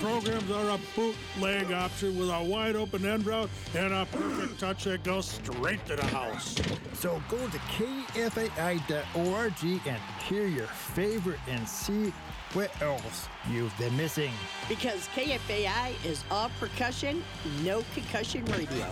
programs are a bootleg option with a wide open end route and a perfect touch that goes straight to the house. So go to kfai.org and hear your favorite and see what else you've been missing. Because KFAI is all percussion, no concussion radio.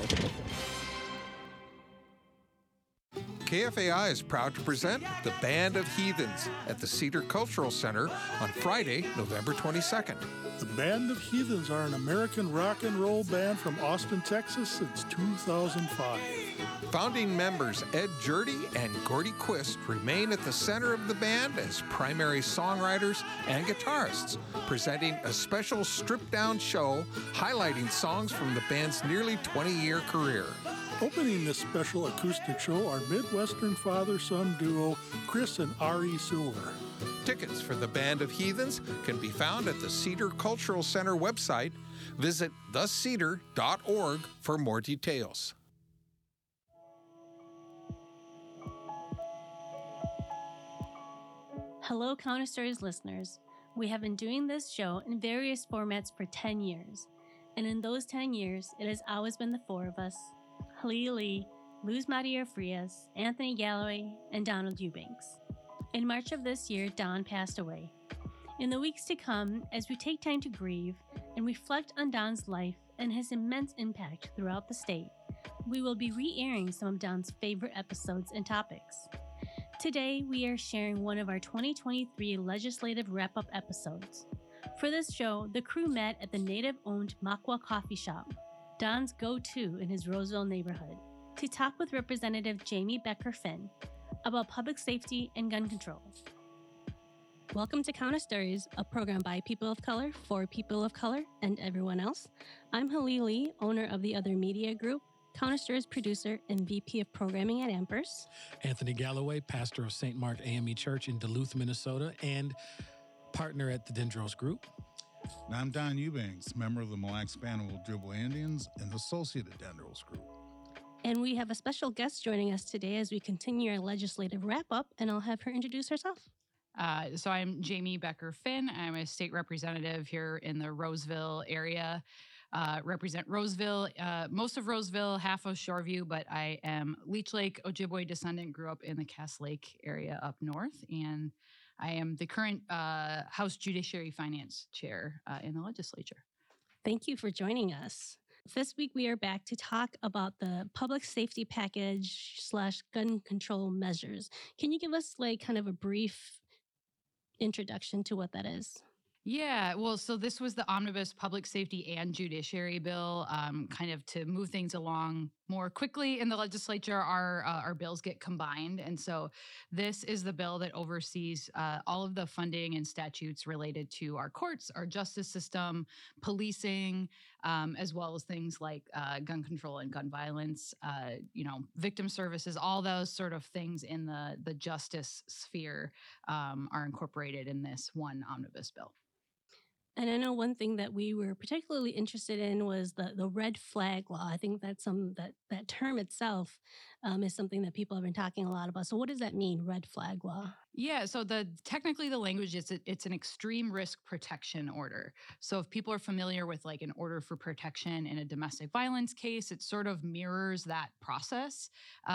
KFAI is proud to present the Band of Heathens at the Cedar Cultural Center on Friday, November 22nd. The Band of Heathens are an American rock and roll band from Austin, Texas since 2005. Founding members Ed Jurdy and Gordy Quist remain at the center of the band as primary songwriters and guitarists, presenting a special stripped-down show highlighting songs from the band's nearly 20-year career. Opening this special acoustic show are Midwestern father-son duo Chris and Ari Silver. Tickets for the Band of Heathens can be found at the Cedar Cultural Center website. Visit thecedar.org for more details. Hello, Counter Stories listeners. We have been doing this show in various formats for 10 years. And in those 10 years, it has always been the four of us, Halil Lee, Luz Maria Frias, Anthony Galloway, and Donald Eubanks. In March of this year, Don passed away. In the weeks to come, as we take time to grieve and reflect on Don's life and his immense impact throughout the state, we will be re-airing some of Don's favorite episodes and topics. Today, we are sharing one of our 2023 legislative wrap-up episodes. For this show, the crew met at the native-owned Makwa Coffee Shop, Don's go-to in his Roseville neighborhood, to talk with Representative Jamie Becker-Finn about public safety and gun control. Welcome to Counter Stories, a program by people of color, for people of color, and everyone else. I'm Halil Lee, owner of The Other Media Group, Counter Stories producer and VP of Programming at Amherst. Anthony Galloway, pastor of St. Mark AME Church in Duluth, Minnesota, and partner at the Dendros Group. And I'm Don Eubanks, member of the Mille Lacs Band of Ojibwe Indians and associate at Dendros Group. And we have a special guest joining us today as we continue our legislative wrap-up, and I'll have her introduce herself. So I'm Jamie Becker-Finn. I'm a state representative here in the Roseville area. Represent Roseville, most of Roseville, half of Shoreview, but I am Leech Lake Ojibwe descendant, grew up in the Cass Lake area up north, and I am the current House Judiciary Finance Chair in the legislature. Thank you for joining us. This week, we are back to talk about the public safety package / gun control measures. Can you give us kind of a brief introduction to what that is? Yeah, well, so this was the Omnibus Public Safety and Judiciary Bill, kind of to move things along more quickly in the legislature. Our bills get combined, and so this is the bill that oversees all of the funding and statutes related to our courts, our justice system, policing, as well as things like gun control and gun violence, victim services. All those sort of things in the justice sphere are incorporated in this one omnibus bill. And I know one thing that we were particularly interested in was the red flag law. I think that's that term itself is something that people have been talking a lot about. So what does that mean, red flag law? Yeah, so technically the language is it's an extreme risk protection order. So if people are familiar with an order for protection in a domestic violence case, it sort of mirrors that process.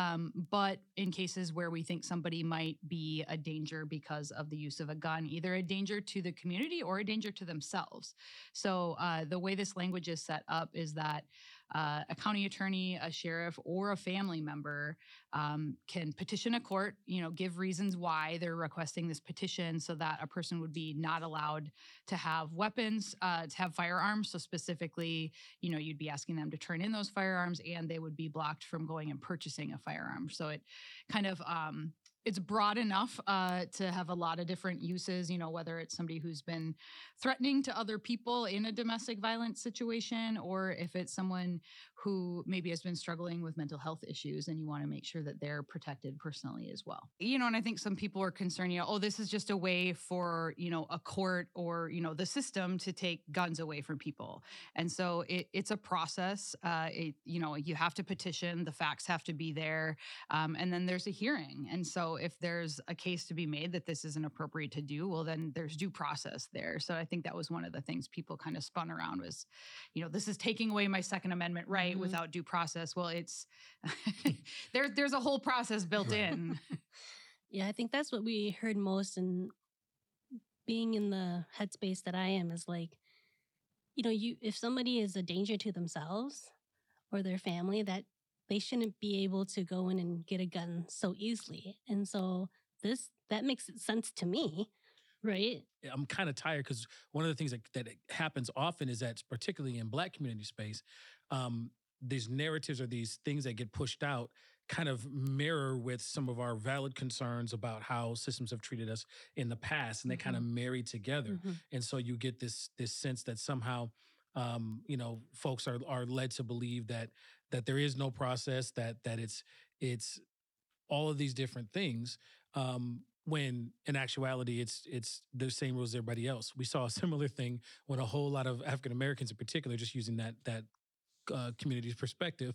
But in cases where we think somebody might be a danger because of the use of a gun, either a danger to the community or a danger to themselves. So the way this language is set up is that a county attorney, a sheriff, or a family member can petition a court, give reasons why they're requesting this petition so that a person would be not allowed to have weapons, to have firearms. So specifically, you'd be asking them to turn in those firearms and they would be blocked from going and purchasing a firearm. So it kind of it's broad enough to have a lot of different uses, whether it's somebody who's been threatening to other people in a domestic violence situation, or if it's someone who maybe has been struggling with mental health issues, and you want to make sure that they're protected personally as well. And I think some people are concerned, oh, this is just a way for, a court or, the system to take guns away from people. And so it's a process. You have to petition, the facts have to be there. And then there's a hearing. And so if there's a case to be made that this isn't appropriate to do, well, then there's due process there. So I think that was one of the things people kind of spun around was, this is taking away my Second Amendment right without due process. Well, it's there's a whole process built in. Yeah, I think that's what we heard most, and being in the headspace that I am is like, if somebody is a danger to themselves or their family, that they shouldn't be able to go in and get a gun so easily. And so that makes sense to me, right? I'm kind of tired because one of the things that happens often is that, particularly in Black community space, these narratives or these things that get pushed out kind of mirror with some of our valid concerns about how systems have treated us in the past, and they kind of marry together. And so you get this sense that somehow, folks are led to believe that there is no process, that it's all of these different things. When in actuality, it's the same rules as everybody else. We saw a similar thing when a whole lot of African Americans, in particular, just using that community's perspective,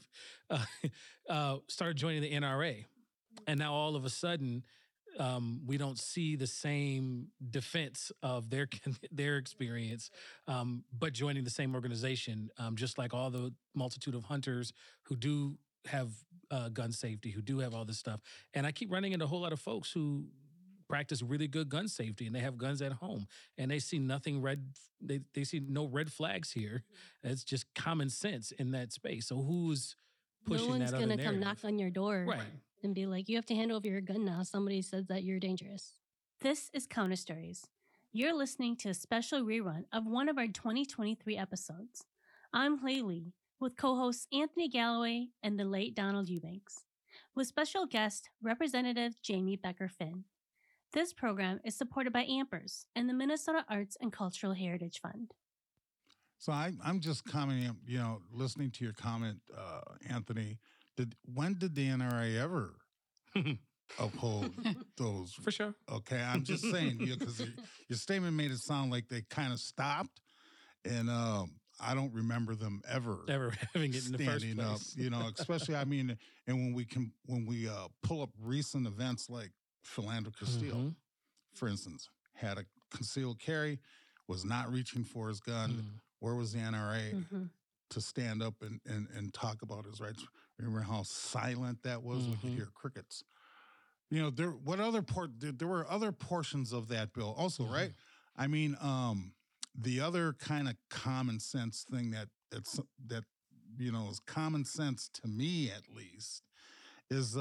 started joining the NRA, and now all of a sudden, we don't see the same defense of their experience, but joining the same organization, just like all the multitude of hunters who do have gun safety, who do have all this stuff. And I keep running into a whole lot of folks who practice really good gun safety, and they have guns at home, and they see nothing red. They see no red flags here. It's just common sense in that space. So who's pushing that other narrative? No one's going to come knock on your door right, and be like, you have to hand over your gun now. Somebody says that you're dangerous. This is Counter Stories. You're listening to a special rerun of one of our 2023 episodes. I'm Lee, with co-hosts Anthony Galloway and the late Donald Eubanks, with special guest Representative Jamie Becker-Finn. This program is supported by Ampers and the Minnesota Arts and Cultural Heritage Fund. So I'm just commenting, listening to your comment, Anthony. When did the NRA ever uphold those? For sure. Okay, I'm just saying, because your statement made it sound like they kind of stopped, and I don't remember them ever having it in the first place. Up, especially and when we pull up recent events like Philando Castile, for instance, had a concealed carry, was not reaching for his gun. Where was the NRA to stand up and talk about his rights? Remember how silent that was? We could hear crickets. There were other portions of that bill also, right? The other kind of common sense thing that is common sense to me, at least, is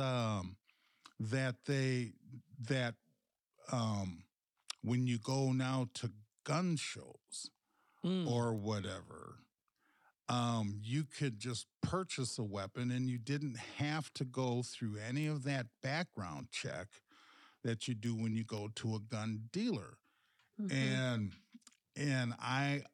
that when you go now to gun shows or whatever, you could just purchase a weapon and you didn't have to go through any of that background check that you do when you go to a gun dealer. And I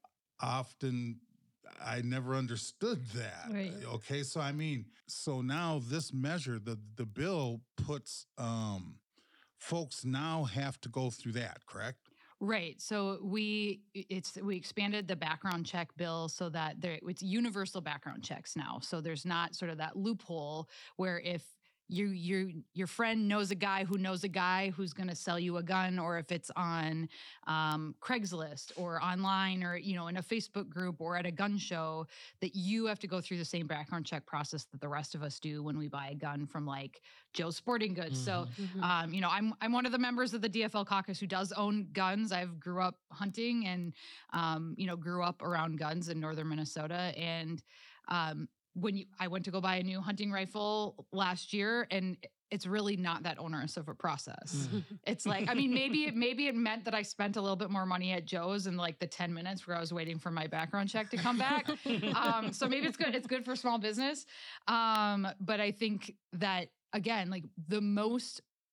never understood that. Right. Okay, so now this measure, the bill puts folks now have to go through that, correct? Right. So we expanded the background check bill so that it's universal background checks now. So there's not sort of that loophole where if your friend knows a guy who knows a guy who's going to sell you a gun, or if it's on Craigslist or online or in a Facebook group or at a gun show, that you have to go through the same background check process that the rest of us do when we buy a gun from like Joe's Sporting Goods. So I'm one of the members of the DFL caucus who does own guns. I've grew up hunting and grew up around guns in northern Minnesota, and I went to go buy a new hunting rifle last year, and it's really not that onerous of a process. It's like, maybe it meant that I spent a little bit more money at Joe's in like the 10 minutes where I was waiting for my background check to come back. So maybe it's good. It's good for small business. But I think that, again, like the most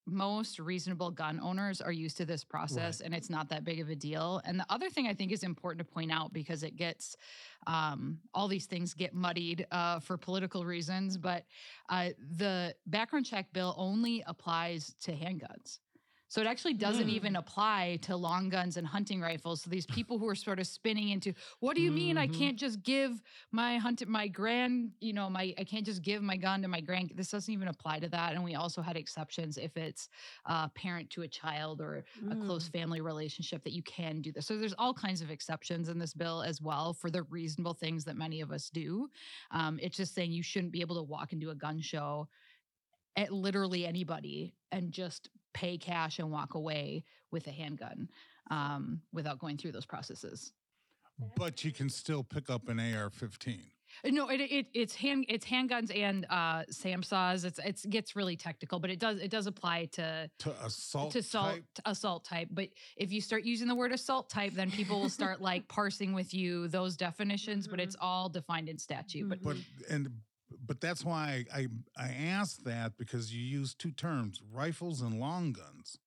most reasonable gun owners are used to this process, and it's not that big of a deal. And the other thing I think is important to point out, because it gets all these things get muddied for political reasons, but the background check bill only applies to handguns. So it actually doesn't even apply to long guns and hunting rifles. So these people who are sort of spinning into, what do you mean I can't just give I can't just give my gun to my grand? This doesn't even apply to that. And we also had exceptions if it's a parent to a child or a close family relationship that you can do this. So there's all kinds of exceptions in this bill as well for the reasonable things that many of us do. It's just saying you shouldn't be able to walk into a gun show at literally anybody and just pay cash and walk away with a handgun without going through those processes. But you can still pick up an AR-15. No, it's handguns and SAMSAWs. It gets really technical, but it does apply to assault type. But if you start using the word assault type, then people will start like parsing with you those definitions. But it's all defined in statute. But that's why I asked that, because you use two terms, rifles and long guns.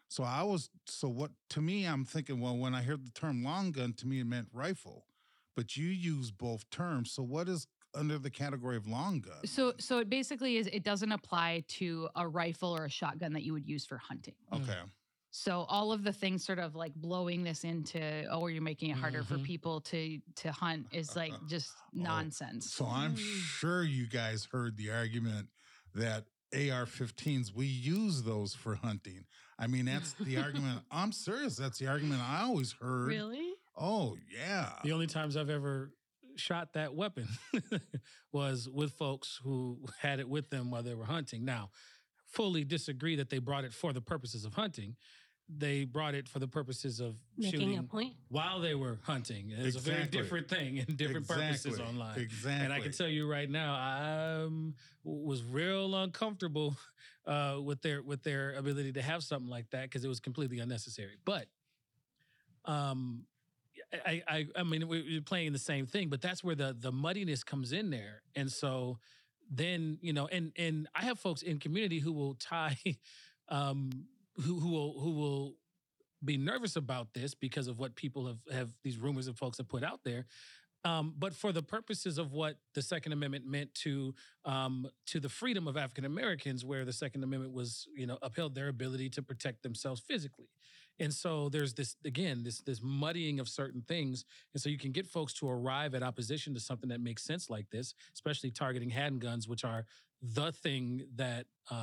To me, I'm thinking, well, when I heard the term long gun, to me it meant rifle, but you use both terms. So what is under the category of long gun? So it basically is, it doesn't apply to a rifle or a shotgun that you would use for hunting. Okay. So all of the things sort of like blowing this into, you're making it harder for people to hunt is like just nonsense. So I'm sure you guys heard the argument that AR-15s, we use those for hunting. I mean, that's the argument. I'm serious. That's the argument I always heard. Really? Oh, yeah. The only times I've ever shot that weapon was with folks who had it with them while they were hunting. Now, fully disagree that they brought it for the purposes of hunting. They brought it for the purposes of Making shooting a point while they were hunting. It's a very different thing and different purposes online. Exactly. And I can tell you right now, I was real uncomfortable with their ability to have something like that, because it was completely unnecessary. But I mean, we're playing the same thing, but that's where the muddiness comes in there. And so then, and I have folks in community who will tie, who will be nervous about this because of what people have these rumors of folks have put out there. But for the purposes of what the Second Amendment meant to the freedom of African Americans, where the Second Amendment was, upheld their ability to protect themselves physically. And so there's this muddying of certain things. And so you can get folks to arrive at opposition to something that makes sense like this, especially targeting handguns, which are the thing that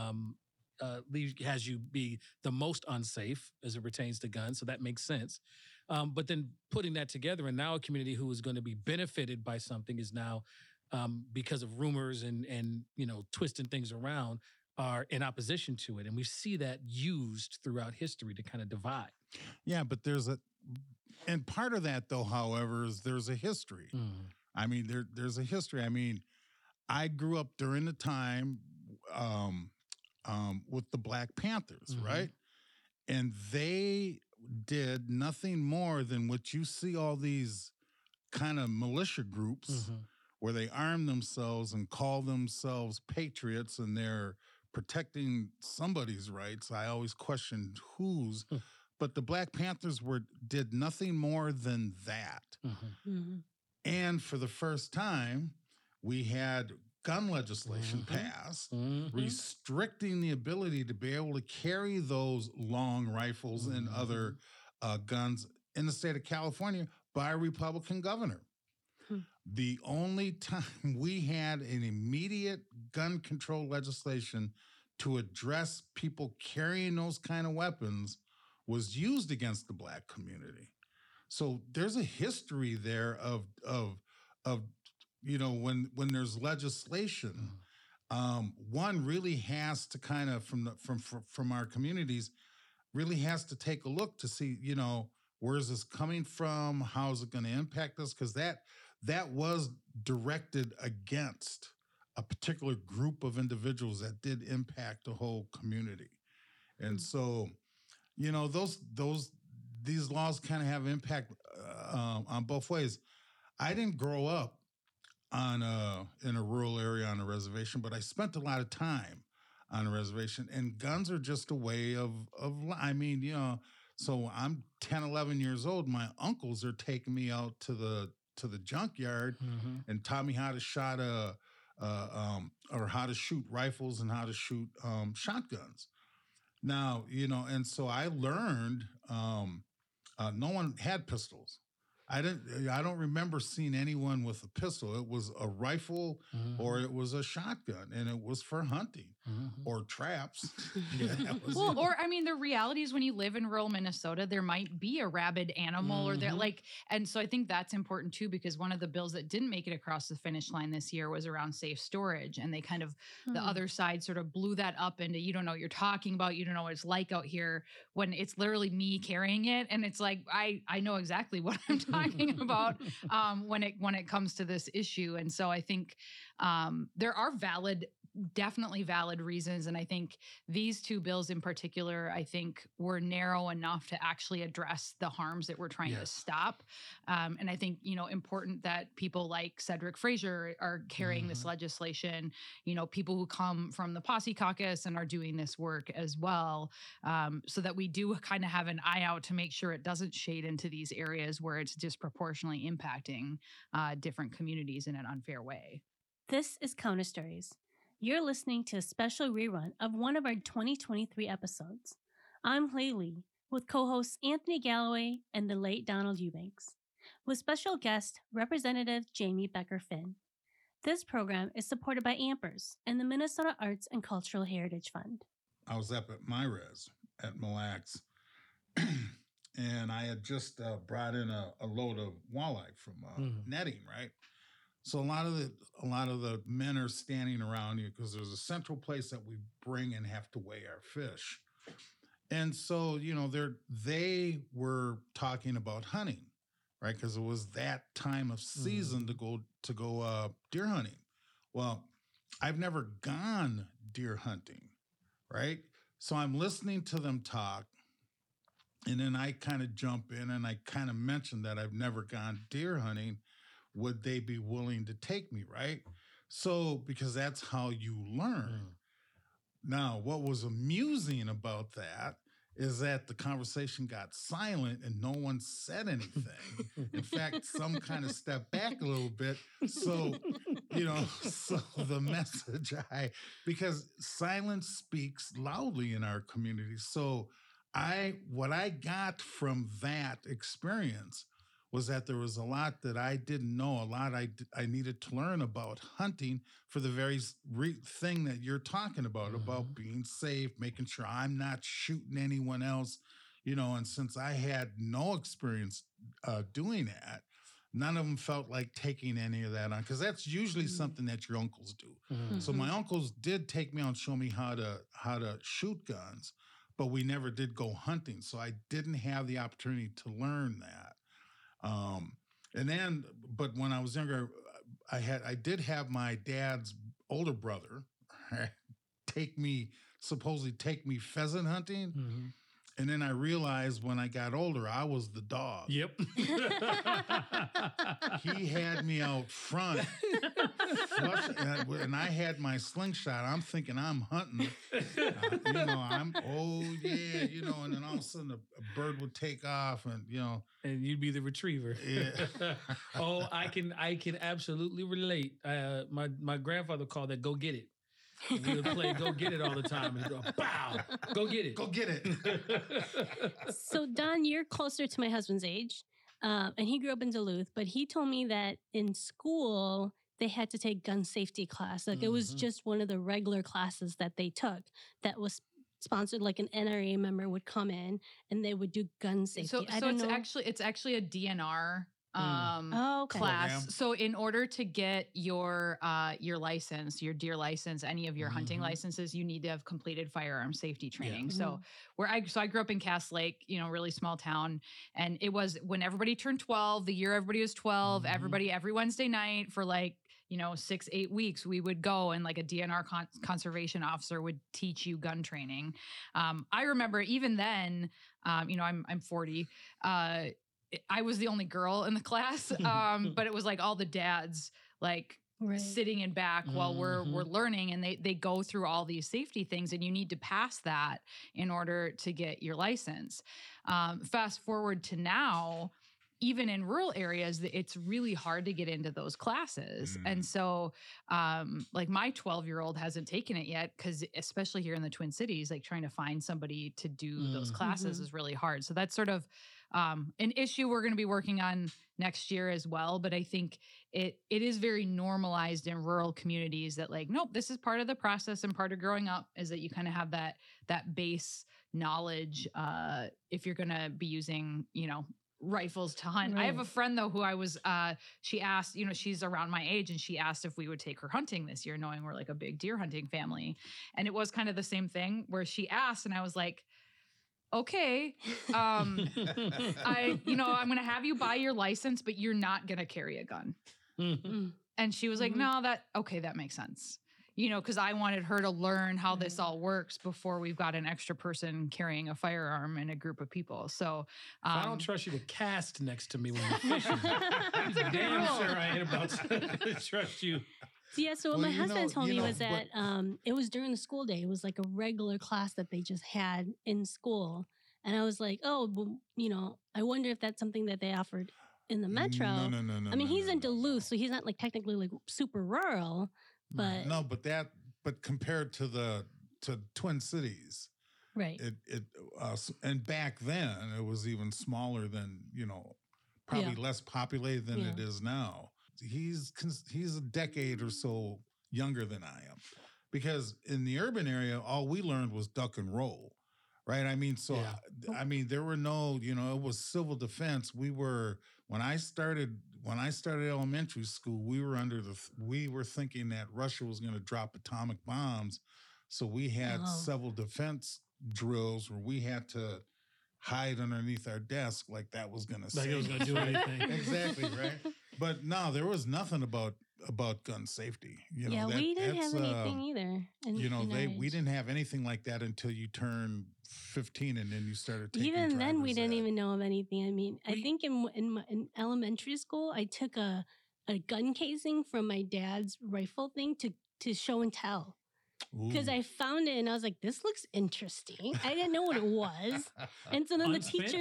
has you be the most unsafe as it pertains to guns. So that makes sense. But then putting that together, and now a community who is going to be benefited by something is now, because of rumors and twisting things around, are in opposition to it. And we see that used throughout history to kind of divide. Yeah, but and part of that, though, however, is there's a history. I mean, there's a history. I mean, I grew up during the time with the Black Panthers, right? And they did nothing more than what you see all these kind of militia groups where they arm themselves and call themselves patriots, and they're protecting somebody's rights. I always questioned whose, but the Black Panthers did nothing more than that. And for the first time, we had gun legislation passed, restricting the ability to be able to carry those long rifles and other guns in the state of California by a Republican governor. The only time we had an immediate gun control legislation to address people carrying those kind of weapons was used against the Black community. So there's a history there of when there's legislation, one really has to kind of from our communities really has to take a look to see, where is this coming from? How is it going to impact us? Because that was directed against a particular group of individuals that did impact the whole community. And so, these laws kind of have impact on both ways. I didn't grow up in a rural area on a reservation, but I spent a lot of time on a reservation, and guns are just a way of I mean, you know, so I'm 10, 11 years old. My uncles are taking me out to the junkyard and taught me how to or how to shoot rifles and how to shoot shotguns. Now, you know, and so I learned no one had pistols. I don't remember seeing anyone with a pistol. It was a rifle or it was a shotgun, and it was for hunting or traps. Well, or I mean, the reality is when you live in rural Minnesota, there might be a rabid animal or there and so I think that's important too, because one of the bills that didn't make it across the finish line this year was around safe storage. And they kind of, the other side sort of blew that up into, you don't know what you're talking about. You don't know what it's like out here, when it's literally me carrying it. And it's like, I know exactly what I'm talking about when it comes to this issue. And so I think there are definitely valid reasons. And I think these two bills in particular, I think were narrow enough to actually address the harms that we're trying to stop. And I think, you know, important that people like Cedric Frazier are carrying this legislation, you know, people who come from the Posse Caucus and are doing this work as well, so that we do kind of have an eye out to make sure it doesn't shade into these areas where it's disproportionately impacting different communities in an unfair way. This is Counter Stories. You're listening to a special rerun of one of our 2023 episodes. I'm Hley Lee, with co-hosts Anthony Galloway and the late Donald Eubanks, with special guest Representative Jamie Becker-Finn. This program is supported by Ampers and the Minnesota Arts and Cultural Heritage Fund. I was up at my res at Mille Lacs, and I had just brought in a load of walleye from netting, right? So a lot of the men are standing around you because there's a central place that we bring and have to weigh our fish. And so, you know, they were talking about hunting, right? Because it was that time of season to go deer hunting. Well, I've never gone deer hunting, right? So I'm listening to them talk, and then I kind of jump in and I kind of mention that I've never gone deer hunting. Would they be willing to take me, right? So, because that's how you learn. Now, what was amusing about that is that the conversation got silent and no one said anything. In fact, some kind of stepped back a little bit. So, you know, so the message because silence speaks loudly in our community. So what I got from that experience was that there was a lot that I didn't know, a lot I needed to learn about hunting for the very thing that you're talking about being safe, making sure I'm not shooting anyone else, you know, and since I had no experience doing that, none of them felt like taking any of that on, because that's usually something that your uncles do. So my uncles did take me out and show me how to shoot guns, but we never did go hunting. So I didn't have the opportunity to learn that. But when I was younger, I did have my dad's older brother supposedly take me pheasant hunting. And then I realized when I got older, I was the dog. Yep. He had me out front, and I had my slingshot. I'm thinking I'm hunting. You know, you know, and then all of a sudden a bird would take off, and you know, and you'd be the retriever. Yeah. Oh, I can absolutely relate. My grandfather called that "go get it." We would play "Go Get It" all the time, and he'd go, "Bow, go get it, go get it." So, Don, you're closer to my husband's age, and he grew up in Duluth. But he told me that in school they had to take gun safety class. Like it was just one of the regular classes that they took. That was sponsored. Like an NRA member would come in and they would do gun safety. So it's actually a DNR. Class. Program. So in order to get your license, your deer license, any of your hunting licenses, you need to have completed firearm safety training. So I grew up in Cass Lake, you know, really small town. And it was when everybody turned 12, the year everybody was 12, every Wednesday night for like, you know, 6-8 weeks, we would go and like a DNR conservation officer would teach you gun training. I remember even then, you know, I'm 40, I was the only girl in the class, but it was like all the dads like sitting in back while we're learning, and they go through all these safety things, and you need to pass that in order to get your license. Fast forward to now, even in rural areas, it's really hard to get into those classes. And so, like my 12-year-old hasn't taken it yet because especially here in the Twin Cities, like trying to find somebody to do those classes is really hard. So that's sort of an issue we're going to be working on next year as well. But I think it is very normalized in rural communities that like, nope, this is part of the process and part of growing up is that you kind of have that base knowledge if you're going to be using, rifles to hunt. I have a friend though who she asked, she's around my age, and she asked if we would take her hunting this year, knowing we're like a big deer hunting family. And it was kind of the same thing where she asked, and I was like, okay, I'm going to have you buy your license, but you're not going to carry a gun. And she was like, no, that makes sense. Because I wanted her to learn how this all works before we've got an extra person carrying a firearm in a group of people. So I don't trust you to cast next to me when you're fishing. I'm damn sure I ain't about to trust you. So what my husband told me was that it was during the school day. It was like a regular class that they just had in school. And I was like, oh, well, I wonder if that's something that they offered in the metro. No. I mean, he's in Duluth, so he's not like technically like super rural. But but compared to Twin Cities, right? And back then it was even smaller than probably less populated than it is now. He's a decade or so younger than I am, because in the urban area all we learned was duck and roll, right? I mean, there were no, it was civil defense. When I started elementary school, we were thinking that Russia was going to drop atomic bombs. So we had civil defense drills where we had to hide underneath our desk like that was going to save. Like it was going to do anything. Exactly, right? But no, there was nothing about gun safety. We didn't have anything either. We didn't have anything like that until you turned 15, and then you started taking Even then, we didn't ed. even know of anything. I mean, I think in elementary school, I took a gun casing from my dad's rifle thing to show and tell. Because I found it and I was like, this looks interesting. I didn't know what it was. And so then the teacher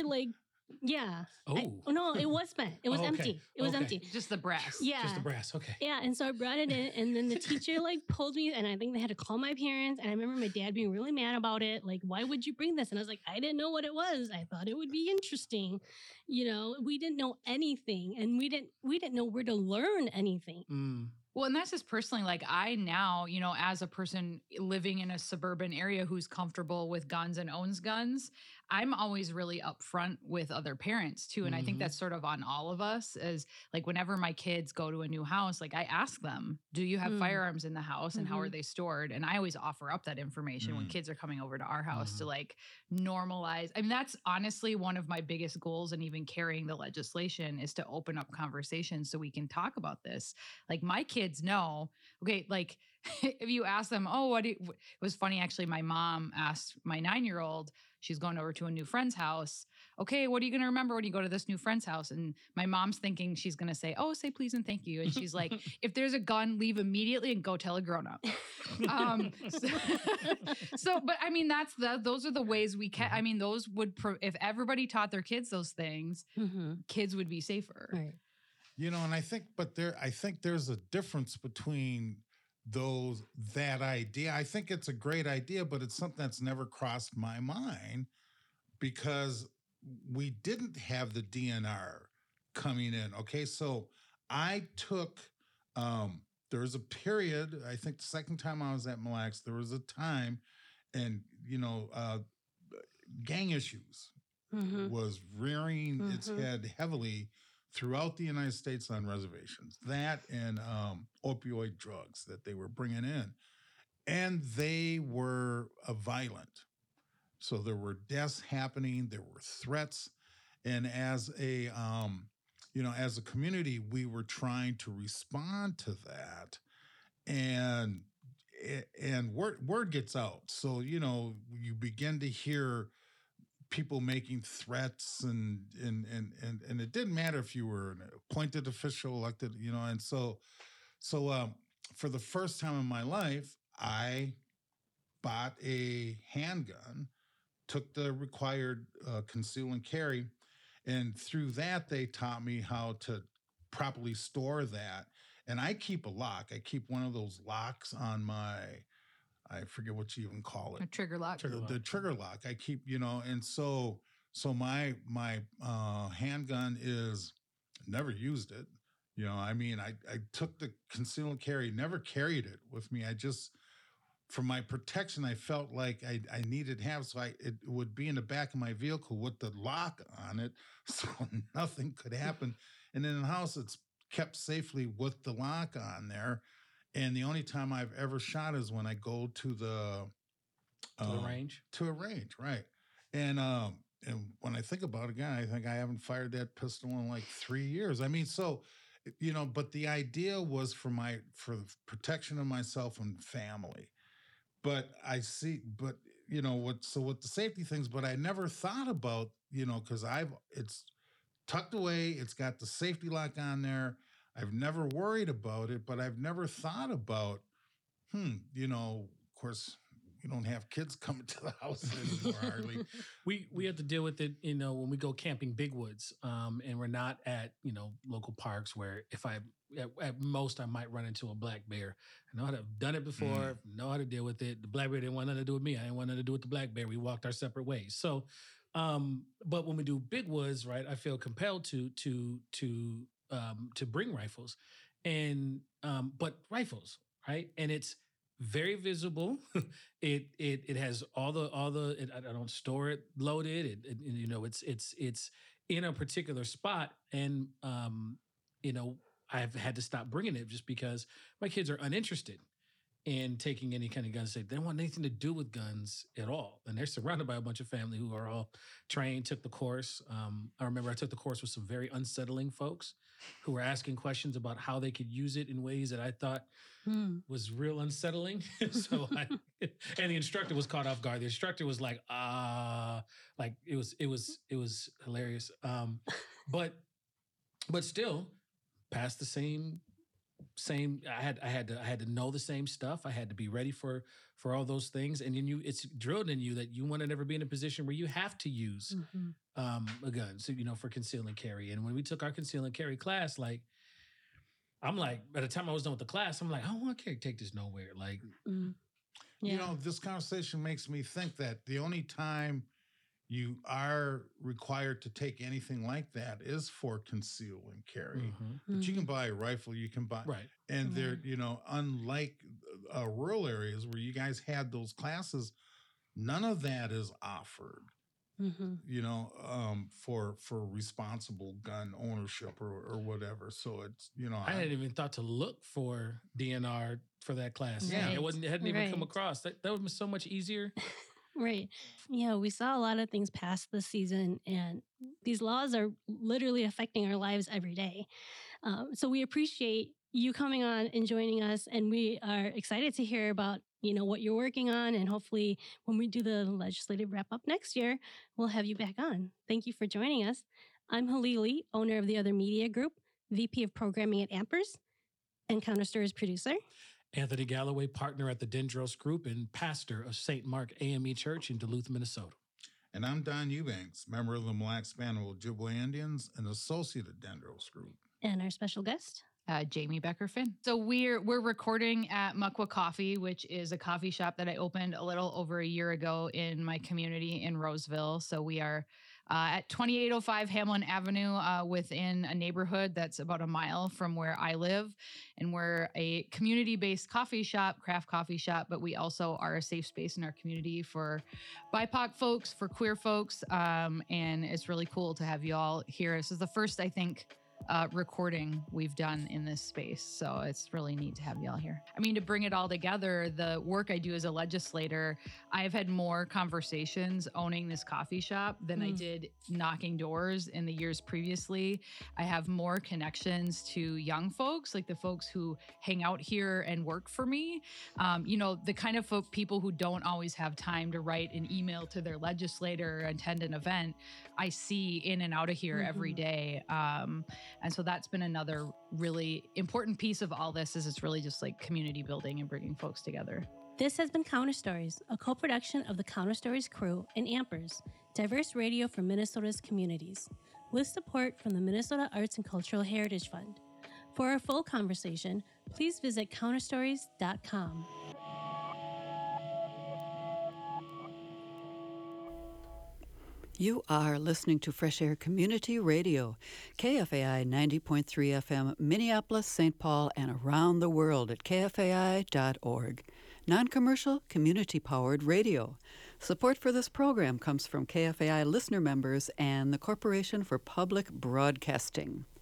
no, it was spent. It was empty. It was empty. Just the brass. Yeah. Just the brass. Okay. Yeah. And so I brought it in, and then the teacher pulled me, and I think they had to call my parents. And I remember my dad being really mad about it. Like, why would you bring this? And I was like, I didn't know what it was. I thought it would be interesting. We didn't know anything, and we didn't know where to learn anything. Well, and that's just personally, like I now, as a person living in a suburban area who's comfortable with guns and owns guns, I'm always really upfront with other parents too. And I think that's sort of on all of us, as like whenever my kids go to a new house, like I ask them, do you have firearms in the house and how are they stored? And I always offer up that information when kids are coming over to our house to like normalize. I mean, that's honestly one of my biggest goals, and even carrying the legislation is to open up conversations so we can talk about this. Like my kids know, okay, like if you ask them, it was funny actually, my mom asked my 9-year-old, she's going over to a new friend's house. Okay, what are you going to remember when you go to this new friend's house? And my mom's thinking she's going to say, say please and thank you. And she's like, if there's a gun, leave immediately and go tell a grown-up. But I mean, those are the ways we can, I mean, those would, if everybody taught their kids those things, kids would be safer. Right. And I think there's a difference between that idea. I think it's a great idea, but it's something that's never crossed my mind because we didn't have the DNR coming in. Okay, so I took there was a period, I think the second time I was at Mille Lacs, there was a time, and gang issues was rearing its head heavily throughout the United States on reservations. That and opioid drugs that they were bringing in. And they were violent. So there were deaths happening, there were threats. And as a community, we were trying to respond to that. And word gets out. So, you begin to hear people making threats, and it didn't matter if you were an appointed official, elected, and so So for the first time in my life, I bought a handgun, took the required conceal and carry, and through that, they taught me how to properly store that. And I keep a lock. I keep one of those locks on my, I forget what you even call A it. trigger lock. The trigger lock. I keep, and so my handgun is, never used it. I mean, I took the conceal and carry, never carried it with me. I just, for my protection, I felt like I needed to have, so it would be in the back of my vehicle with the lock on it, so nothing could happen. And in the house, it's kept safely with the lock on there. And the only time I've ever shot is when I go to the range. To a range, right? And when I think about it again, I think I haven't fired that pistol in like 3 years. I mean, so but the idea was for the protection of myself and family. But with the safety things, but I never thought about, because it's tucked away, it's got the safety lock on there. I've never worried about it, but I've never thought about, of course, you don't have kids coming to the house anymore, hardly. We have to deal with it, when we go camping big woods, and we're not at, local parks where if at most I might run into a black bear. I know how to have done it before, know how to deal with it. The black bear didn't want nothing to do with me. I didn't want nothing to do with the black bear. We walked our separate ways. So, but when we do big woods, right, I feel compelled to bring rifles but rifles, right? And it's very visible. It has all the. I don't store it loaded. It's in a particular spot, and I've had to stop bringing it just because my kids are uninterested in taking any kind of guns. They don't want anything to do with guns at all, and they're surrounded by a bunch of family who are all trained. Took the course. I remember I took the course with some very unsettling folks who were asking questions about how they could use it in ways that I thought was real unsettling. And the instructor was caught off guard. The instructor was like it was hilarious. But still passed the same. I had to know the same stuff. I had to be ready for all those things. And it's drilled in you that you want to never be in a position where you have to use a gun. So, for conceal and carry. And when we took our conceal and carry class, I'm like, by the time I was done with the class, I'm like, I don't want to take this nowhere. This conversation makes me think that the only time you are required to take anything like that is for conceal and carry. But you can buy a rifle, you can buy, right. And they're, unlike rural areas where you guys had those classes, none of that is offered. For responsible gun ownership or whatever. So it's, I hadn't even thought to look for DNR for that class. Yeah. It hadn't even come across. That would be so much easier. Right. Yeah, we saw a lot of things pass this season, and these laws are literally affecting our lives every day. So we appreciate you coming on and joining us, and we are excited to hear about what you're working on, and hopefully when we do the legislative wrap up next year, we'll have you back on. Thank you for joining us. I'm Halili, owner of the Other Media Group, VP of Programming at Ampers, and Counter Stories producer. Anthony Galloway, partner at the Dendros Group and pastor of St. Mark AME Church in Duluth, Minnesota. And I'm Don Eubanks, member of the Mille Lacs Band of Ojibwe Indians and associate at Dendros Group. And our special guest, Jamie Becker Finn. So we're recording at Muckwa Coffee, which is a coffee shop that I opened a little over a year ago in my community in Roseville. So we are at 2805 Hamlin Avenue within a neighborhood that's about a mile from where I live. And we're a community-based coffee shop, craft coffee shop, but we also are a safe space in our community for BIPOC folks, for queer folks. And it's really cool to have you all here. This is the first, I think, recording we've done in this space. So it's really neat to have y'all here. I mean, to bring it all together, the work I do as a legislator, I've had more conversations owning this coffee shop than I did knocking doors in the years previously. I have more connections to young folks, like the folks who hang out here and work for me. The kind of people who don't always have time to write an email to their legislator or attend an event, I see in and out of here every day. And so that's been another really important piece of all this, is it's really just like community building and bringing folks together. This has been Counter Stories, a co-production of the Counter Stories crew and Ampers, diverse radio for Minnesota's communities, with support from the Minnesota Arts and Cultural Heritage Fund. For our full conversation, please visit counterstories.com. You are listening to Fresh Air Community Radio, KFAI 90.3 FM, Minneapolis, St. Paul, and around the world at kfai.org. Non-commercial, community-powered radio. Support for this program comes from KFAI listener members and the Corporation for Public Broadcasting.